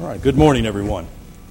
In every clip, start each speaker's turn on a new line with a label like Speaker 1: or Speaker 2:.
Speaker 1: All right, good morning, everyone.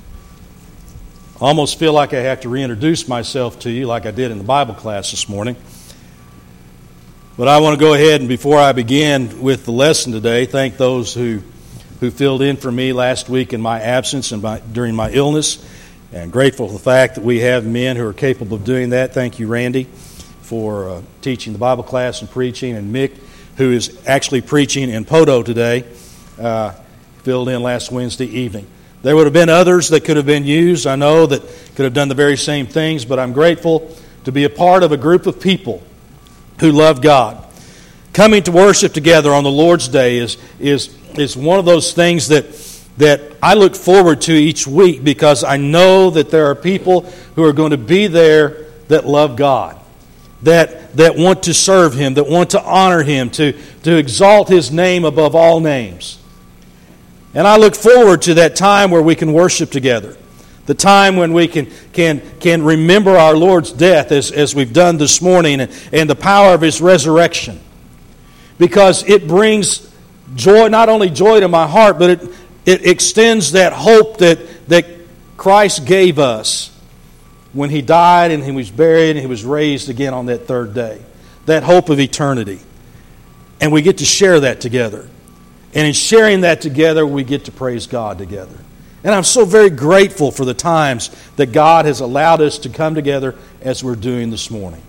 Speaker 1: I almost feel like I have to reintroduce myself to you like I did in the Bible class this morning. But I want to go ahead and before I begin with the lesson today, thank those who filled in for me last week in my absence and during my illness. And grateful for the fact that we have men who are capable of doing that. Thank you, Randy, for teaching the Bible class and preaching. And Mick, who is actually preaching in Poto today, filled in last Wednesday evening. There would have been others that could have been used, I know, that could have done the very same things, but I'm grateful to be a part of a group of people who love God. Coming to worship together on the Lord's Day is one of those things that I look forward to each week because I know that there are people who are going to be there that love God, that want to serve Him, that want to honor Him, to exalt His name above all names. And I look forward to that time where we can worship together. The time when we can remember our Lord's death as we've done this morning and the power of His resurrection. Because it brings joy, not only joy to my heart, but it extends that hope that Christ gave us when He died and He was buried and He was raised again on that third day. That hope of eternity. And we get to share that together. And in sharing that together, we get to praise God together. And I'm so very grateful for the times that God has allowed us to come together as we're doing this morning.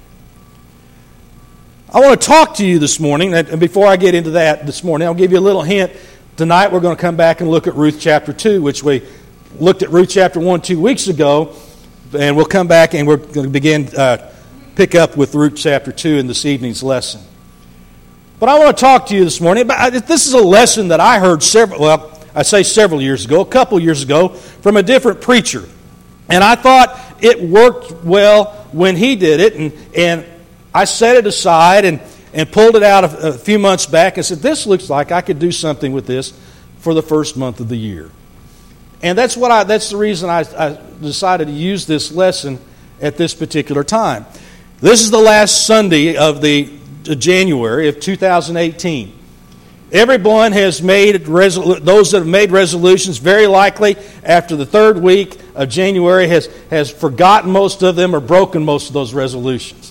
Speaker 1: I want to talk to you this morning, and before I get into that this morning, I'll give you a little hint. Tonight we're going to come back and look at Ruth chapter 2, which we looked at Ruth chapter 1 2 weeks ago, and we'll come back and we're going to begin pick up with Ruth chapter 2 in this evening's lesson. But I want to talk to you this morning about this is a lesson that I heard several years ago, a couple years ago, from a different preacher. And I thought it worked well when he did it, and I set it aside and pulled it out a few months back and said, this looks like I could do something with this for the first month of the year. And that's the reason I decided to use this lesson at this particular time. This is the last Sunday of the January of 2018. Everyone has made those that have made resolutions, very likely after the third week of January has forgotten most of them or broken most of those resolutions.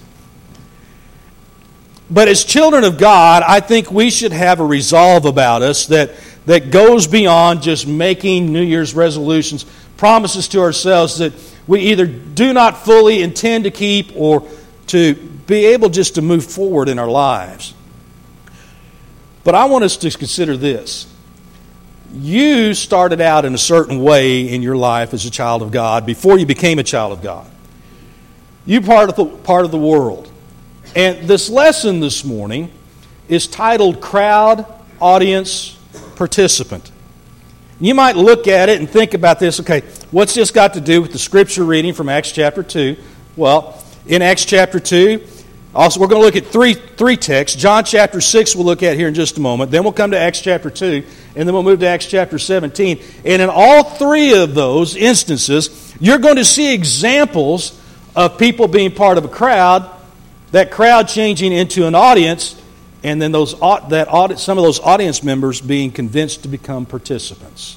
Speaker 1: But as children of God, I think we should have a resolve about us that goes beyond just making New Year's resolutions, promises to ourselves that we either do not fully intend to keep or to be able just to move forward in our lives. But I want us to consider this. You started out in a certain way in your life as a child of God before you became a child of God. You part of the world. And this lesson this morning is titled Crowd, Audience, Participant. You might look at it and think about this, okay, what's this got to do with the scripture reading from Acts chapter 2? Well, in Acts chapter 2, also we're going to look at three texts. John chapter 6 we'll look at here in just a moment. Then we'll come to Acts chapter 2, and then we'll move to Acts chapter 17. And in all three of those instances, you're going to see examples of people being part of a crowd, that crowd changing into an audience, and then some of those audience members being convinced to become participants.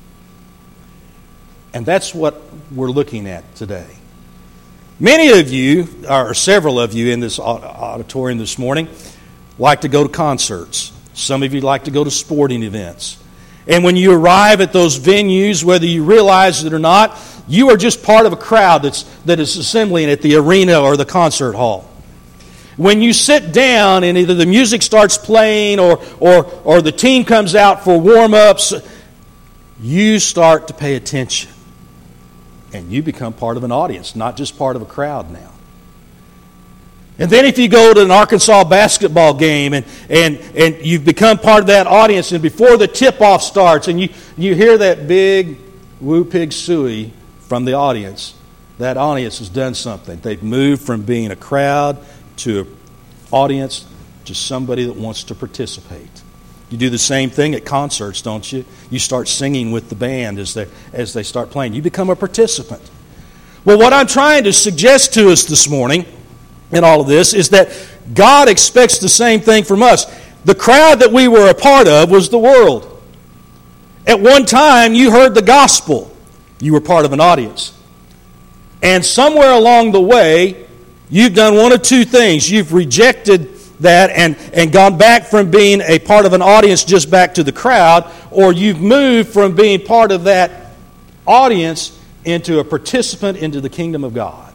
Speaker 1: And that's what we're looking at today. Many of you, or several of you in this auditorium this morning, like to go to concerts. Some of you like to go to sporting events. And when you arrive at those venues, whether you realize it or not, you are just part of a crowd that is assembling at the arena or the concert hall. When you sit down and either the music starts playing or the team comes out for warm-ups, you start to pay attention. And you become part of an audience, not just part of a crowd now. And then if you go to an Arkansas basketball game and you've become part of that audience, and before the tip-off starts and you hear that big woo pig suey from the audience, that audience has done something. They've moved from being a crowd to an audience to somebody that wants to participate. You do the same thing at concerts, don't you? You start singing with the band as they start playing. You become a participant. Well, what I'm trying to suggest to us this morning in all of this is that God expects the same thing from us. The crowd that we were a part of was the world. At one time, you heard the gospel. You were part of an audience. And somewhere along the way, you've done one of two things. You've rejected that and gone back from being a part of an audience just back to the crowd, or you've moved from being part of that audience into a participant into the kingdom of God.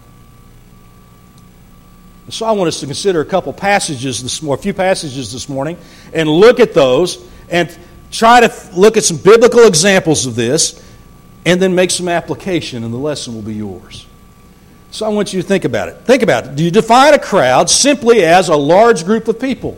Speaker 1: So I want us to consider a few passages this morning, and look at those and try to look at some biblical examples of this, and then make some application, and the lesson will be yours. So I want you to think about it. Think about it. Do you define a crowd simply as a large group of people?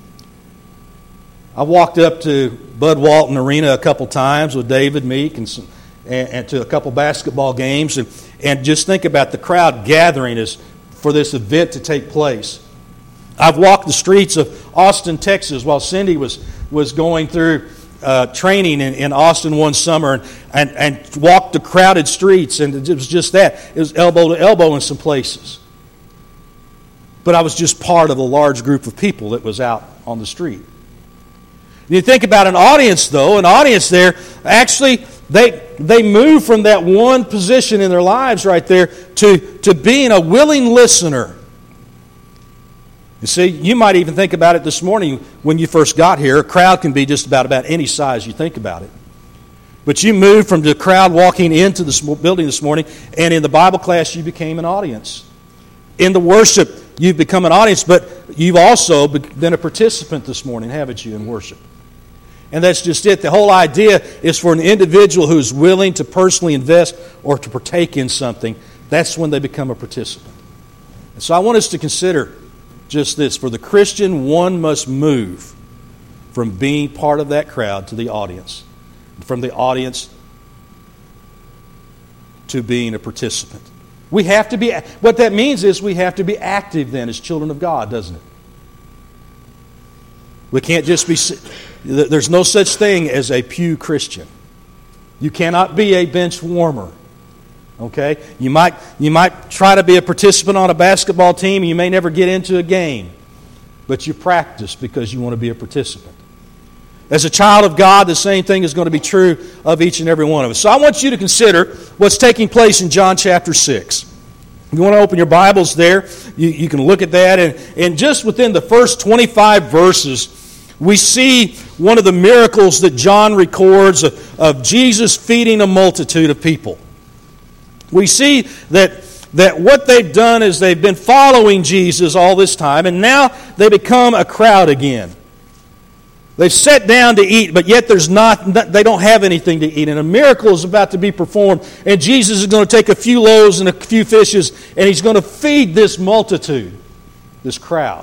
Speaker 1: I walked up to Bud Walton Arena a couple times with David Meek and to a couple basketball games, and just think about the crowd gathering for this event to take place. I've walked the streets of Austin, Texas, while Cindy was going through training in Austin one summer, and walked the crowded streets, and it was just that. It was elbow to elbow in some places. But I was just part of a large group of people that was out on the street. You think about an audience, though. An audience there, actually, they move from that one position in their lives right there to being a willing listener. You see, you might even think about it this morning when you first got here. A crowd can be just about any size you think about it. But you moved from the crowd walking into the building this morning, and in the Bible class you became an audience. In the worship you've become an audience, but you've also been a participant this morning, haven't you, in worship? And that's just it. The whole idea is for an individual who's willing to personally invest or to partake in something, that's when they become a participant. And so I want us to consider just this. For the Christian, one must move from being part of that crowd to the audience. From the audience to being a participant. We have to be, what that means is we have to be active then as children of God, doesn't it? We can't just be, there's no such thing as a pew Christian. You cannot be a bench warmer. Okay? You might try to be a participant on a basketball team, and you may never get into a game. But you practice because you want to be a participant. As a child of God, the same thing is going to be true of each and every one of us. So I want you to consider what's taking place in John chapter 6. If you want to open your Bibles there, you can look at that. And just within the first 25 verses, we see one of the miracles that John records of Jesus feeding a multitude of people. We see that what they've done is they've been following Jesus all this time, and now they become a crowd again. They've sat down to eat, but yet they don't have anything to eat, and a miracle is about to be performed, and Jesus is going to take a few loaves and a few fishes, and He's going to feed this multitude, this crowd.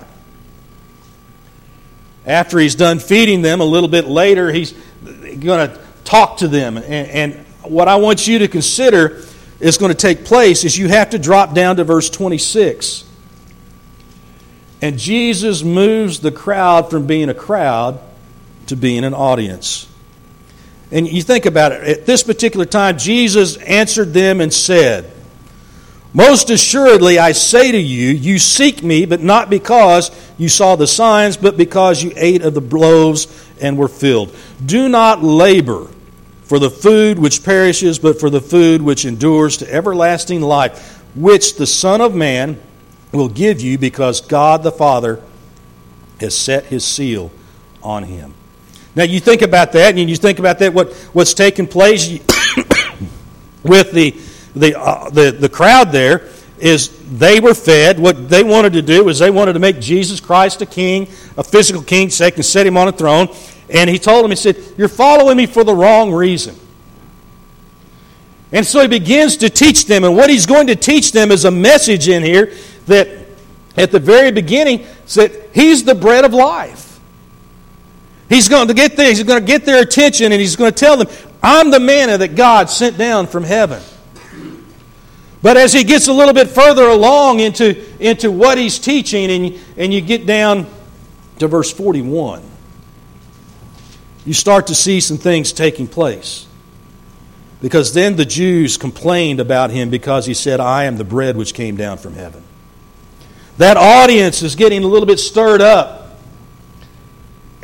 Speaker 1: After He's done feeding them, a little bit later, He's going to talk to them, and what I want you to consider is going to take place is you have to drop down to verse 26. And Jesus moves the crowd from being a crowd to being an audience. And you think about it. At this particular time, Jesus answered them and said, "Most assuredly I say to you, you seek me, but not because you saw the signs, but because you ate of the loaves and were filled. Do not labor for the food which perishes, but for the food which endures to everlasting life, which the Son of Man will give you, because God the Father has set His seal on Him." Now you think about that, and you think about that what's taking place with the crowd there is they were fed. What they wanted to do is they wanted to make Jesus Christ a king, a physical king, so they can set Him on a throne. And He told them, He said, "You're following me for the wrong reason." And so He begins to teach them. And what He's going to teach them is a message in here that at the very beginning said He's the bread of life. He's going to get there. He's going to get their attention, and He's going to tell them, "I'm the manna that God sent down from heaven." But as He gets a little bit further along into what He's teaching, and you get down to verse 41, you start to see some things taking place. Because then the Jews complained about Him because He said, "I am the bread which came down from heaven." That audience is getting a little bit stirred up.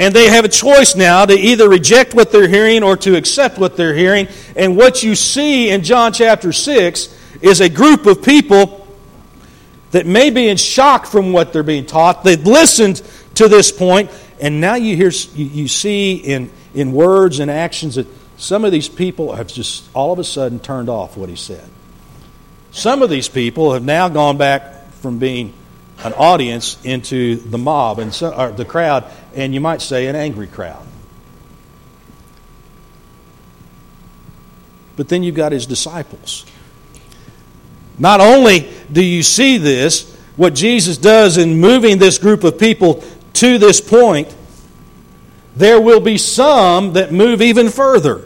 Speaker 1: And they have a choice now to either reject what they're hearing or to accept what they're hearing. And what you see in John chapter 6 is a group of people that may be in shock from what they're being taught. They've listened to this point, and now you see in words and actions that some of these people have just all of a sudden turned off what he said. Some of these people have now gone back from being an audience into the mob and or the crowd, and you might say an angry crowd. But then you've got his disciples. Not only do you see this, what Jesus does in moving this group of people to this point, there will be some that move even further.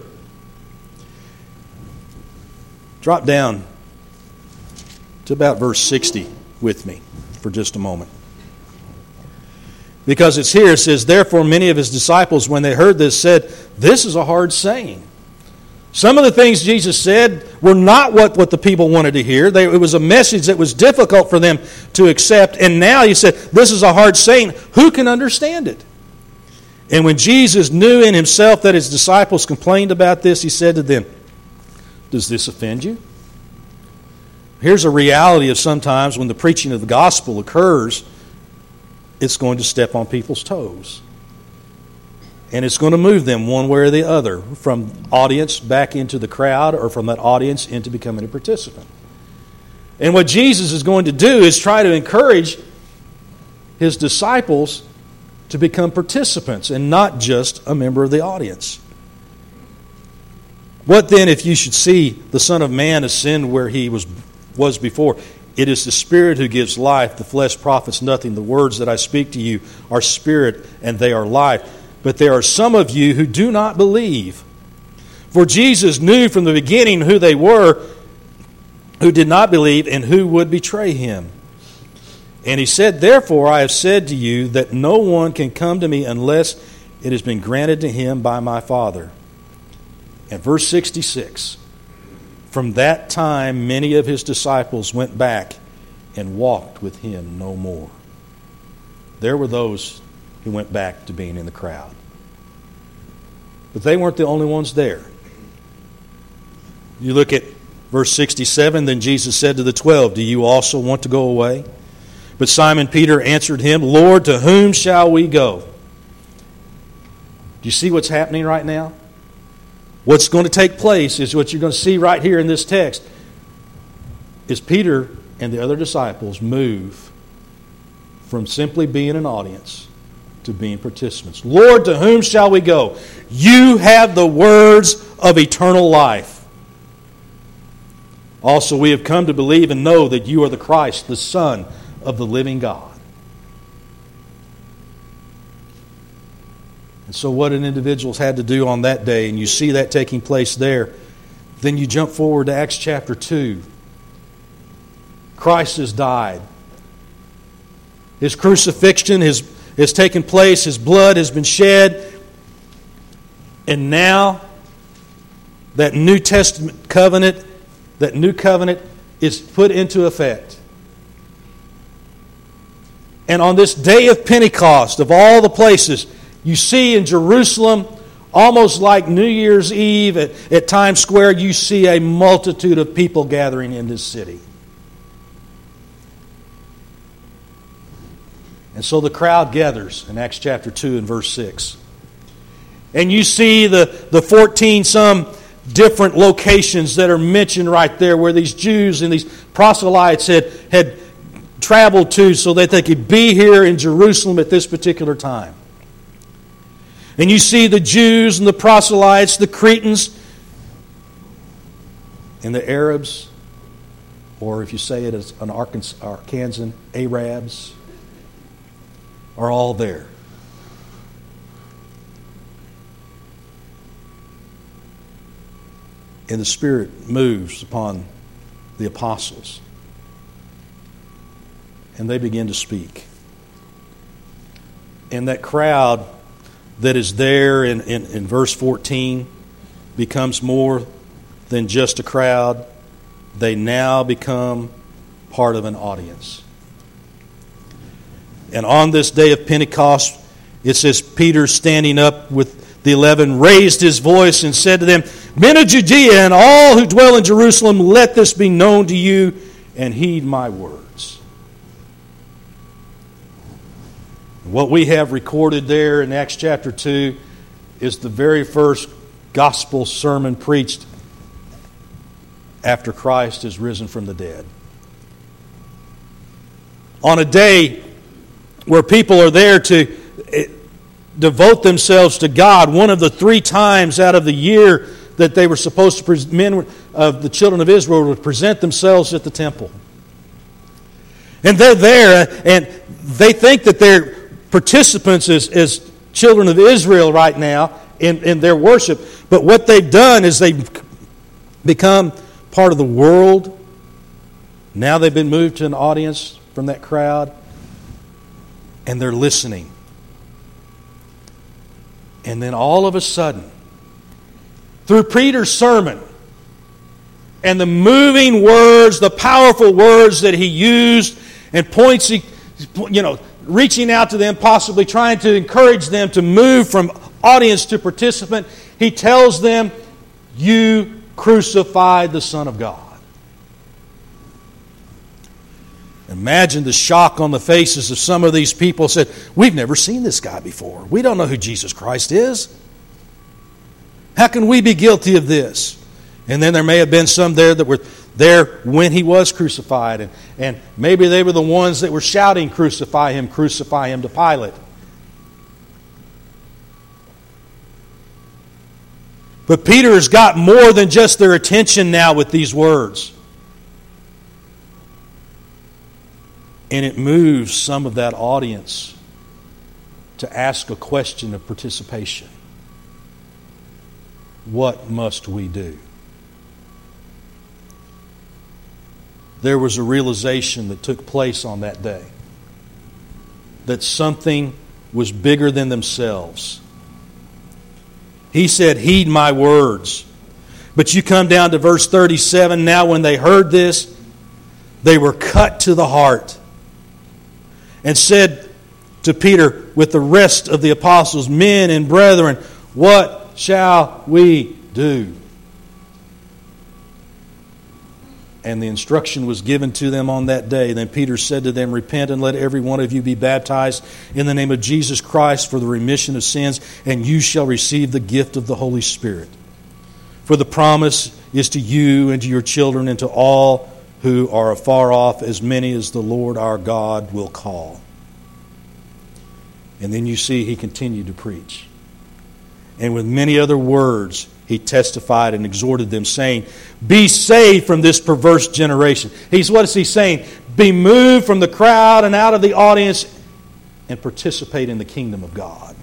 Speaker 1: Drop down to about verse 60 with me for just a moment. Because it's here, it says, "Therefore many of his disciples, when they heard this, said, 'This is a hard saying.'" Some of the things Jesus said were not what the people wanted to hear. It was a message that was difficult for them to accept. And now he said, "This is a hard saying. Who can understand it?" And when Jesus knew in himself that his disciples complained about this, he said to them, "Does this offend you?" Here's a reality of sometimes when the preaching of the gospel occurs, it's going to step on people's toes. And it's going to move them one way or the other, from audience back into the crowd, or from that audience into becoming a participant. And what Jesus is going to do is try to encourage his disciples to become participants and not just a member of the audience. What then if you should see the Son of Man ascend where he was before? It is the Spirit who gives life. The flesh profits nothing. The words that I speak to you are spirit and they are life. But there are some of you who do not believe. For Jesus knew from the beginning who they were who did not believe and who would betray him. And he said, "Therefore I have said to you that no one can come to me unless it has been granted to him by my Father." And verse 66, "From that time many of his disciples went back and walked with him no more." There were those who went back to being in the crowd. But they weren't the only ones there. You look at verse 67, "Then Jesus said to the 12, 'Do you also want to go away?' But Simon Peter answered him, 'Lord, to whom shall we go?'" Do you see what's happening right now? What's going to take place is what you're going to see right here in this text, is Peter and the other disciples move from simply being an audience to being participants. "Lord, to whom shall we go? You have the words of eternal life. Also, we have come to believe and know that you are the Christ, the Son of the living God." And so what an individual's had to do on that day, and you see that taking place there. Then you jump forward to Acts chapter 2. Christ has died. His crucifixion has taken place. His blood has been shed. And now that New Testament covenant, that new covenant is put into effect. And on this day of Pentecost, of all the places, you see in Jerusalem, almost like New Year's Eve at Times Square, you see a multitude of people gathering in this city. And so the crowd gathers in Acts chapter 2 and verse 6. And you see the 14-some different locations that are mentioned right there where these Jews and these proselytes had traveled to so that they could be here in Jerusalem at this particular time. And you see the Jews and the proselytes, the Cretans, and the Arabs, or if you say it as an Arkansan, Arabs, are all there. And the Spirit moves upon the apostles. And they begin to speak. And that crowd that is there in verse 14 becomes more than just a crowd. They now become part of an audience. And on this day of Pentecost, it says, Peter, standing up with the 11, raised his voice and said to them, Men of Judea and all who dwell in Jerusalem, let this be known to you, and heed my words. What we have recorded there in Acts chapter 2 is the very first gospel sermon preached after Christ is risen from the dead. On a day where people are there to devote themselves to God, one of the 3 times out of the year that they were supposed to, men of the children of Israel would present themselves at the temple. And they're there, and they think that they're participants as children of Israel right now in their worship. But what they've done is they've become part of the world. Now they've been moved to an audience from that crowd, and they're listening. And then all of a sudden, through Peter's sermon and the moving words, the powerful words that he used, and points, reaching out to them, possibly trying to encourage them to move from audience to participant, he tells them, you crucified the Son of God. Imagine the shock on the faces of some of these people. Said, we've never seen this guy before. We don't know who Jesus Christ is. How can we be guilty of this? And then there may have been some there that were there when he was crucified. And maybe they were the ones that were shouting, crucify him to Pilate. But Peter has got more than just their attention now with these words. And it moves some of that audience to ask a question of participation. What must we do? There was a realization that took place on that day that something was bigger than themselves. He said, heed my words. But you come down to verse 37. Now when they heard this, they were cut to the heart and said to Peter with the rest of the apostles, Men and brethren, what shall we do? And the instruction was given to them on that day. Then Peter said to them, Repent and let every one of you be baptized in the name of Jesus Christ for the remission of sins, and you shall receive the gift of the Holy Spirit. For the promise is to you and to your children and to all who are afar off, as many as the Lord our God will call. And then you see he continued to preach. And with many other words, he testified and exhorted them, saying, Be saved from this perverse generation. What is he saying? Be moved from the crowd and out of the audience and participate in the kingdom of God.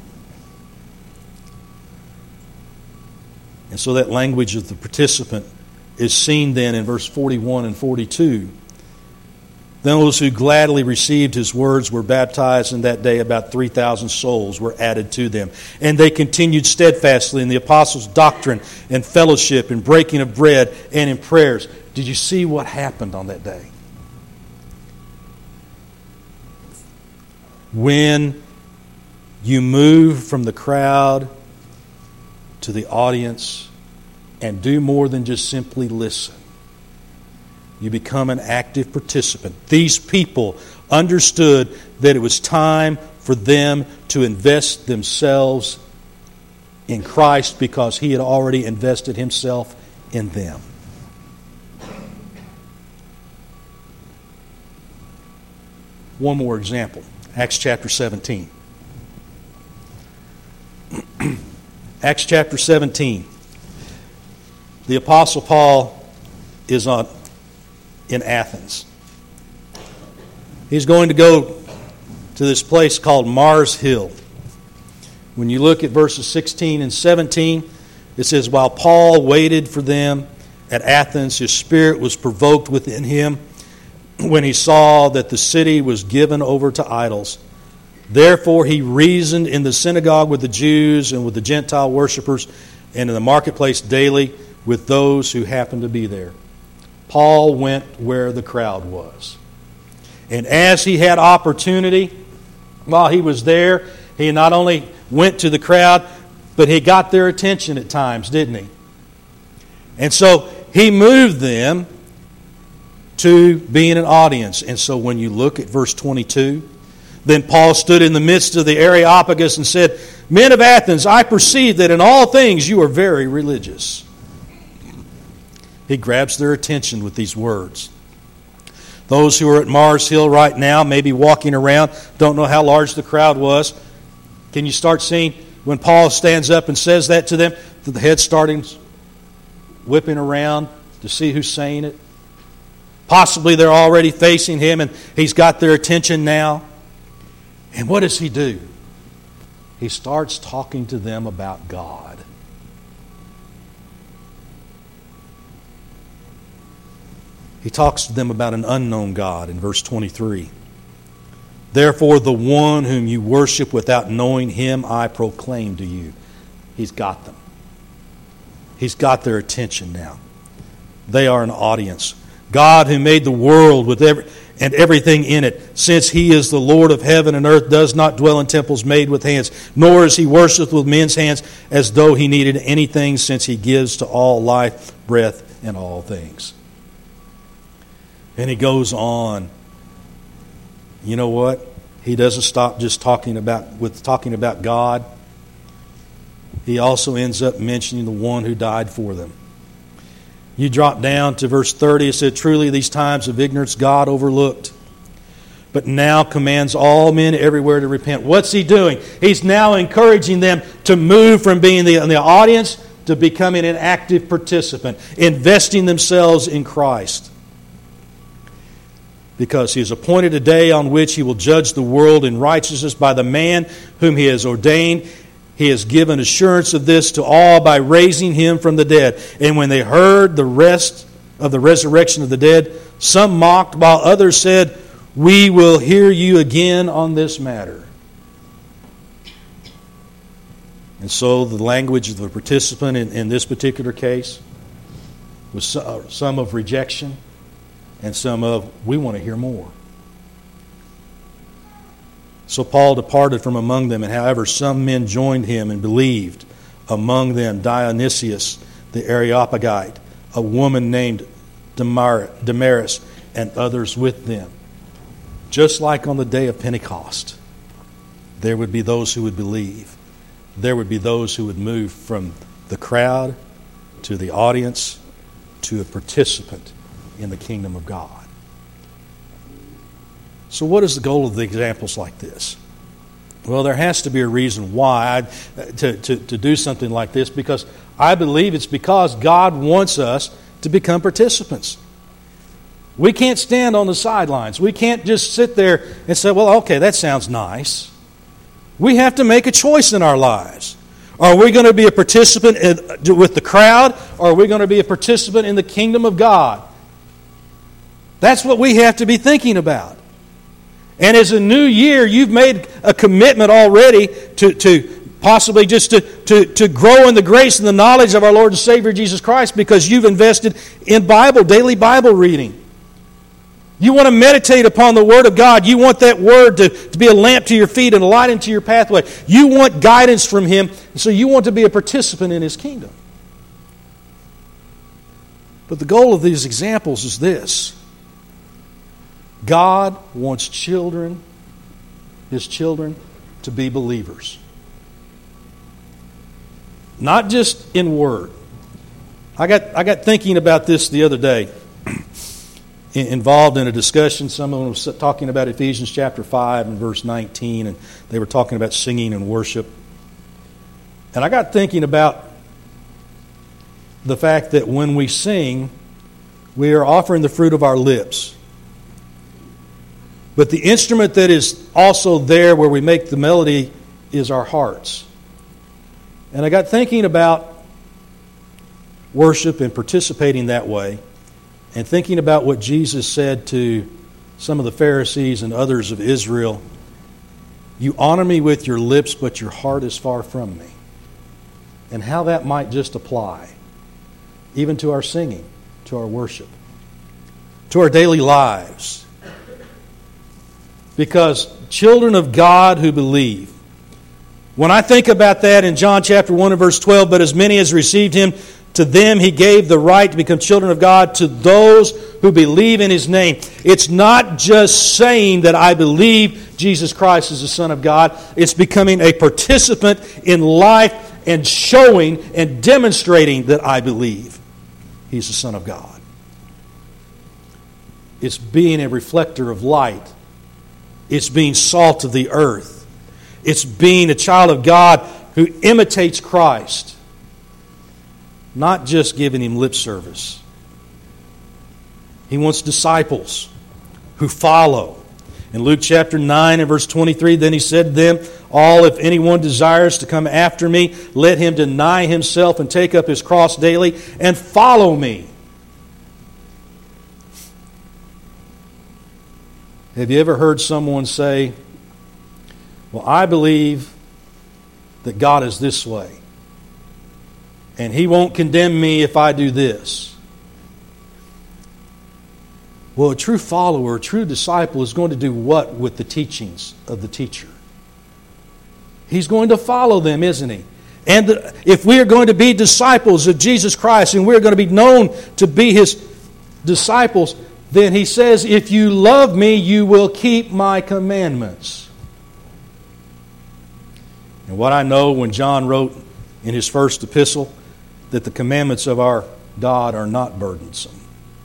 Speaker 1: And so that language of the participant is seen then in verse 41 and 42. Then those who gladly received his words were baptized, and that day about 3,000 souls were added to them. And they continued steadfastly in the apostles' doctrine and fellowship and breaking of bread and in prayers. Did you see what happened on that day? When you move from the crowd to the audience and do more than just simply listen, you become an active participant. These people understood that it was time for them to invest themselves in Christ because he had already invested himself in them. One more example. Acts chapter 17. Acts chapter 17. The Apostle Paul is in Athens. He's going to go to this place called Mars Hill. When you look at verses 16 and 17, it says, While Paul waited for them at Athens, his spirit was provoked within him when he saw that the city was given over to idols. Therefore he reasoned in the synagogue with the Jews and with the Gentile worshippers, and in the marketplace daily with those who happened to be there. Paul went where the crowd was. And as he had opportunity, while he was there, He not only went to the crowd, but he got their attention at times, didn't he? And so he moved them to being an audience. And so when you look at verse 22, then Paul stood in the midst of the Areopagus and said, "Men of Athens, I perceive that in all things you are very religious." He grabs their attention with these words. Those who are at Mars Hill right now, maybe walking around, don't know how large the crowd was. Can you start seeing when Paul stands up and says that to them, the head starting whipping around to see who's saying it? Possibly they're already facing him and he's got their attention now. And what does he do? He starts talking to them about God. He talks to them about an unknown God in verse 23. "Therefore, the one whom you worship without knowing him, I proclaim to you." He's got them. He's got their attention now. They are an audience. God, who made the world with everything in it, since he is the Lord of heaven and earth, does not dwell in temples made with hands, nor is he worshipped with men's hands as though he needed anything, since he gives to all life, breath, and all things. And he goes on. You know what? He doesn't stop just talking about God. He also ends up mentioning the one who died for them. You drop down to verse 30. It said, "Truly these times of ignorance God overlooked, but now commands all men everywhere to repent." What's he doing? He's now encouraging them to move from being in the audience to becoming an active participant, investing themselves in Christ. Because he has appointed a day on which he will judge the world in righteousness by the man whom he has ordained. He has given assurance of this to all by raising him from the dead. And when they heard the rest of the resurrection of the dead, some mocked, while others said, "We will hear you again on this matter." And so the language of the participant in this particular case was some of rejection and some of, "We want to hear more." So Paul departed from among them, and however some men joined him and believed, among them Dionysius the Areopagite, a woman named Damaris, and others with them. Just like on the day of Pentecost, there would be those who would believe. There would be those who would move from the crowd to the audience to a participant in the kingdom of God. So what is the goal of the examples like this? Well, there has to be a reason why to do something like this, because I believe it's because God wants us to become participants. We can't stand on the sidelines. We can't just sit there and say, "Well, okay, that sounds nice." We have to make a choice in our lives. Are we going to be a participant with the crowd, or are we going to be a participant in the kingdom of God? That's what we have to be thinking about. And as a new year, you've made a commitment already to possibly just to grow in the grace and the knowledge of our Lord and Savior Jesus Christ, because you've invested in daily Bible reading. You want to meditate upon the Word of God. You want that Word to be a lamp to your feet and a light into your pathway. You want guidance from Him, so you want to be a participant in His kingdom. But the goal of these examples is this. God wants His children, to be believers. Not just in word. I got thinking about this the other day. Involved in a discussion. Someone was talking about Ephesians chapter 5 and verse 19, and they were talking about singing and worship. And I got thinking about the fact that when we sing, we are offering the fruit of our lips. But the instrument that is also there where we make the melody is our hearts. And I got thinking about worship and participating that way, and thinking about what Jesus said to some of the Pharisees and others of Israel. You honor me with your lips, but your heart is far from me. And how that might just apply even to our singing, to our worship, to our daily lives. Because children of God who believe When I think about that in John chapter 1 and verse 12, but as many as received him, to them he gave the right to become children of God, to those who believe in his name. It's not just saying that I believe Jesus Christ is the Son of God. It's becoming a participant in life and showing and demonstrating that I believe he's the Son of God. It's being a reflector of light. It's being salt of the earth. It's being a child of God who imitates Christ. Not just giving him lip service. He wants disciples who follow. In Luke chapter 9 and verse 23, then he said to them, all, if anyone desires to come after me, let him deny himself and take up his cross daily and follow me. Have you ever heard someone say, well, I believe that God is this way, and he won't condemn me if I do this? Well, a true follower, a true disciple is going to do what with the teachings of the teacher? He's going to follow them, isn't he? And if we are going to be disciples of Jesus Christ and we're going to be known to be his disciples, then he says, if you love me, you will keep my commandments. And what I know when John wrote in his first epistle that the commandments of our God are not burdensome.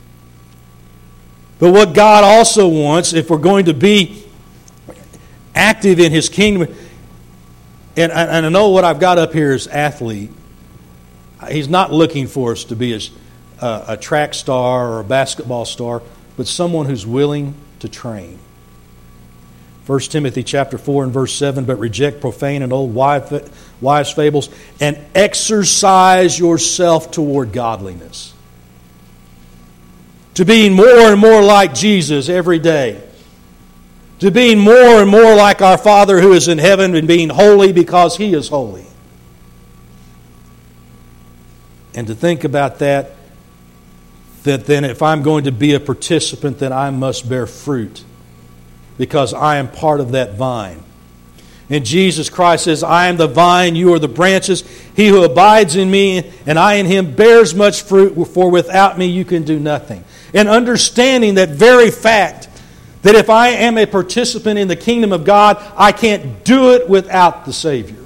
Speaker 1: But what God also wants, if we're going to be active in his kingdom, and I know what I've got up here is athlete. He's not looking for us to be a track star or a basketball star, but someone who's willing to train. 1 Timothy chapter 4 and verse 7, but reject profane and old wives' fables and exercise yourself toward godliness. To being more and more like Jesus every day. To being more and more like our Father who is in heaven and being holy because he is holy. And to think about that then if I'm going to be a participant, then I must bear fruit. Because I am part of that vine. And Jesus Christ says, I am the vine, you are the branches. He who abides in me and I in him bears much fruit, for without me you can do nothing. And understanding that very fact, that if I am a participant in the kingdom of God, I can't do it without the Savior.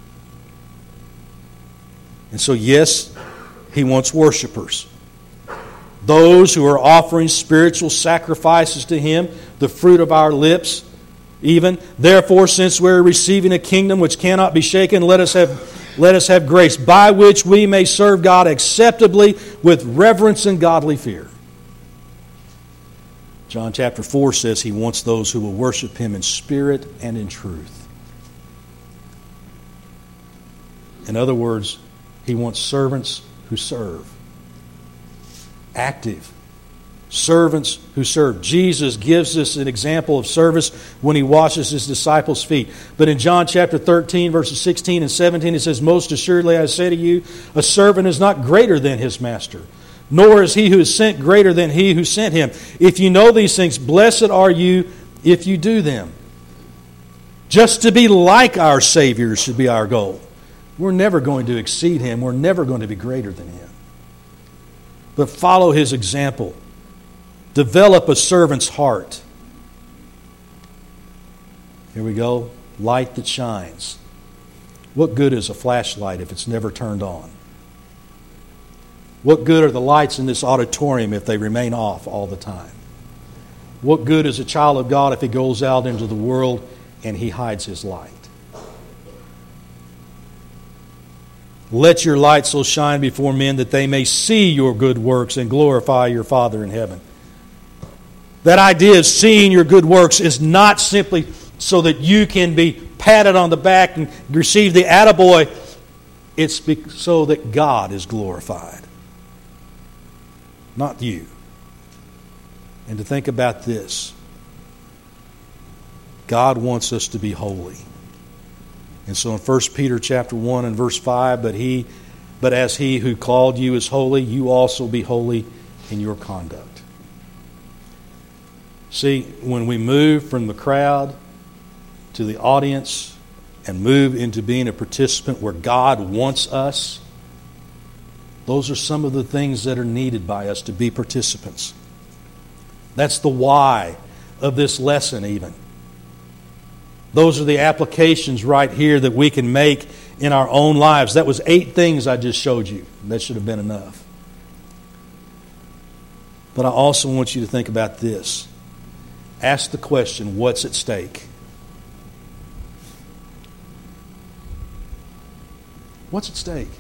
Speaker 1: And so yes, he wants worshipers. Those who are offering spiritual sacrifices to him, the fruit of our lips, even. Therefore, since we're receiving a kingdom which cannot be shaken, let us have grace by which we may serve God acceptably with reverence and godly fear. John chapter 4 says he wants those who will worship him in spirit and in truth. In other words, he wants servants who serve. Active servants who serve. Jesus gives us an example of service when he washes his disciples' feet. But in John chapter 13, verses 16 and 17, it says, most assuredly I say to you, a servant is not greater than his master, nor is he who is sent greater than he who sent him. If you know these things, blessed are you if you do them. Just to be like our Savior should be our goal. We're never going to exceed him. We're never going to be greater than him. But follow his example. Develop a servant's heart. Here we go. Light that shines. What good is a flashlight if it's never turned on? What good are the lights in this auditorium if they remain off all the time? What good is a child of God if he goes out into the world and he hides his light? Let your light so shine before men that they may see your good works and glorify your Father in heaven. That idea of seeing your good works is not simply so that you can be patted on the back and receive the attaboy. It's so that God is glorified, not you. And to think about this, God wants us to be holy. And so in 1 Peter chapter 1 and verse 5, but as he who called you is holy, you also be holy in your conduct. See, when we move from the crowd to the audience and move into being a participant where God wants us, those are some of the things that are needed by us to be participants. That's the why of this lesson even. Those are the applications right here that we can make in our own lives. That was 8 things I just showed you. That should have been enough. But I also want you to think about this. Ask the question, what's at stake? What's at stake?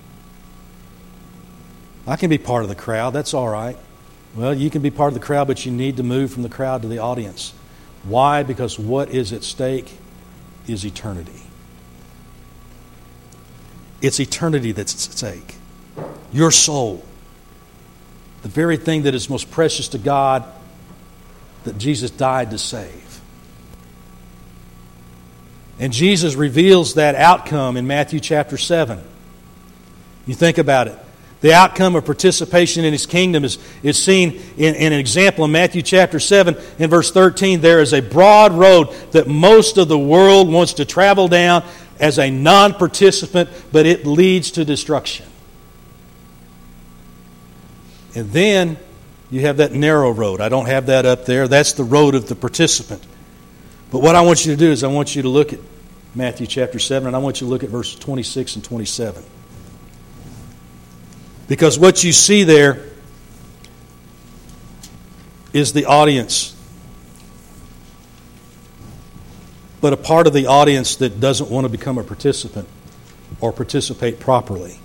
Speaker 1: I can be part of the crowd. That's all right. Well, you can be part of the crowd, but you need to move from the crowd to the audience. Why? Because what is at stake is eternity. It's eternity that's at stake. Your soul. The very thing that is most precious to God that Jesus died to save. And Jesus reveals that outcome in Matthew chapter 7. You think about it. The outcome of participation in His kingdom is seen in an example in Matthew chapter 7 in verse 13. There is a broad road that most of the world wants to travel down as a non-participant, but it leads to destruction. And then you have that narrow road. I don't have that up there. That's the road of the participant. But what I want you to do is I want you to look at Matthew chapter 7, and I want you to look at verses 26 and 27. Because what you see there is the audience. But a part of the audience that doesn't want to become a participant or participate properly.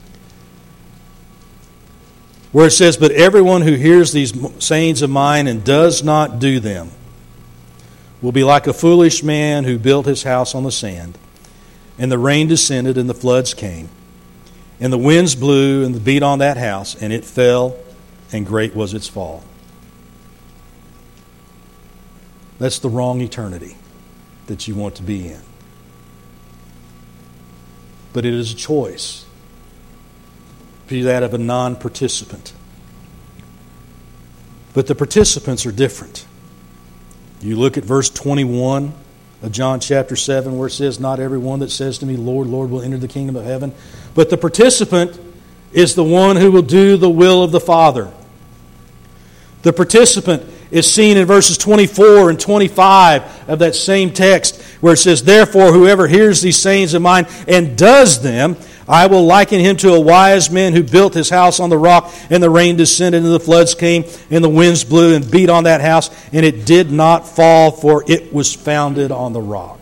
Speaker 1: Where it says, but everyone who hears these sayings of mine and does not do them will be like a foolish man who built his house on the sand. And the rain descended and the floods came. And the winds blew and beat on that house, and it fell, and great was its fall. That's the wrong eternity that you want to be in. But it is a choice. Be that of a non-participant. But the participants are different. You look at verse 21 of John chapter 7 where it says, not everyone that says to me, Lord, Lord, will enter the kingdom of heaven. But the participant is the one who will do the will of the Father. The participant is seen in verses 24 and 25 of that same text where it says, therefore, whoever hears these sayings of mine and does them, I will liken him to a wise man who built his house on the rock, and the rain descended, and the floods came, and the winds blew and beat on that house, and it did not fall, for it was founded on the rock.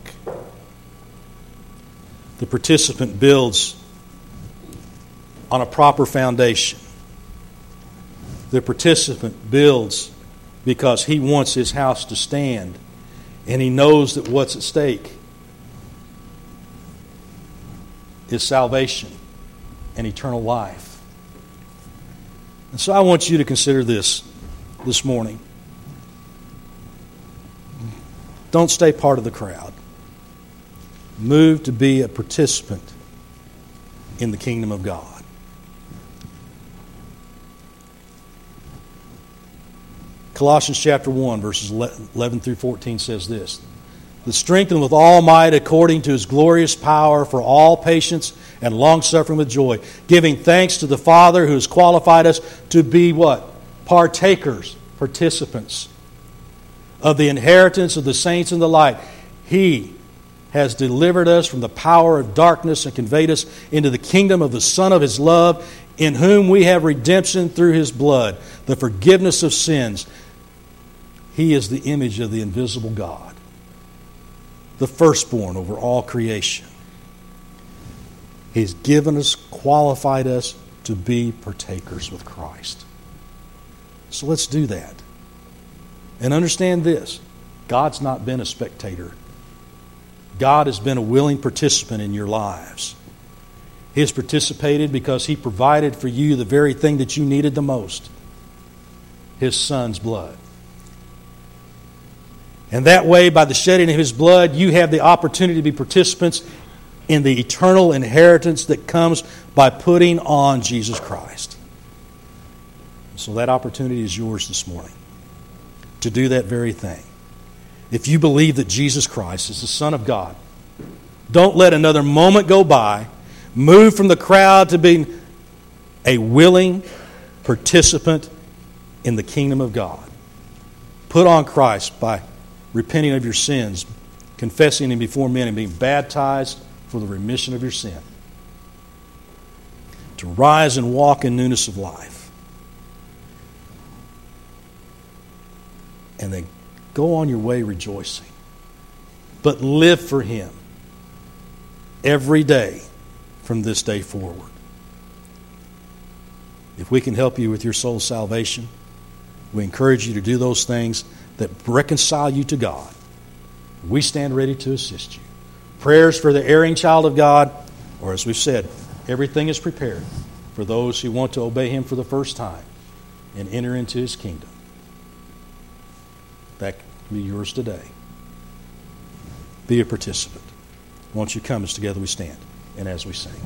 Speaker 1: The participant builds on a proper foundation. The participant builds because he wants his house to stand, and he knows that what's at stake is salvation and eternal life. And so I want you to consider this morning. Don't stay part of the crowd. Move to be a participant in the kingdom of God. Colossians chapter 1, verses 11 through 14 says this. That strengthened with all might according to His glorious power for all patience and long-suffering with joy, giving thanks to the Father who has qualified us to be what? Partakers, participants of the inheritance of the saints in the light. He has delivered us from the power of darkness and conveyed us into the kingdom of the Son of His love, in whom we have redemption through His blood, the forgiveness of sins. He is the image of the invisible God, the firstborn over all creation. He's given us, qualified us to be partakers with Christ. So let's do that. And understand this, God's not been a spectator. God has been a willing participant in your lives. He has participated because He provided for you the very thing that you needed the most, His Son's blood. And that way, by the shedding of His blood, you have the opportunity to be participants in the eternal inheritance that comes by putting on Jesus Christ. So that opportunity is yours this morning to do that very thing. If you believe that Jesus Christ is the Son of God, Don't let another moment go by. Move from the crowd to being a willing participant in the kingdom of God. Put on Christ by repenting of your sins, confessing Him before men, and being baptized for the remission of your sin. To rise and walk in newness of life. And then go on your way rejoicing. But live for Him every day from this day forward. If we can help you with your soul's salvation, we encourage you to do those things that reconcile you to God. We stand ready to assist you. Prayers for the erring child of God, or as we've said, everything is prepared for those who want to obey Him for the first time and enter into His kingdom. That can be yours today. Be a participant. Won't you come as together we stand and as we sing.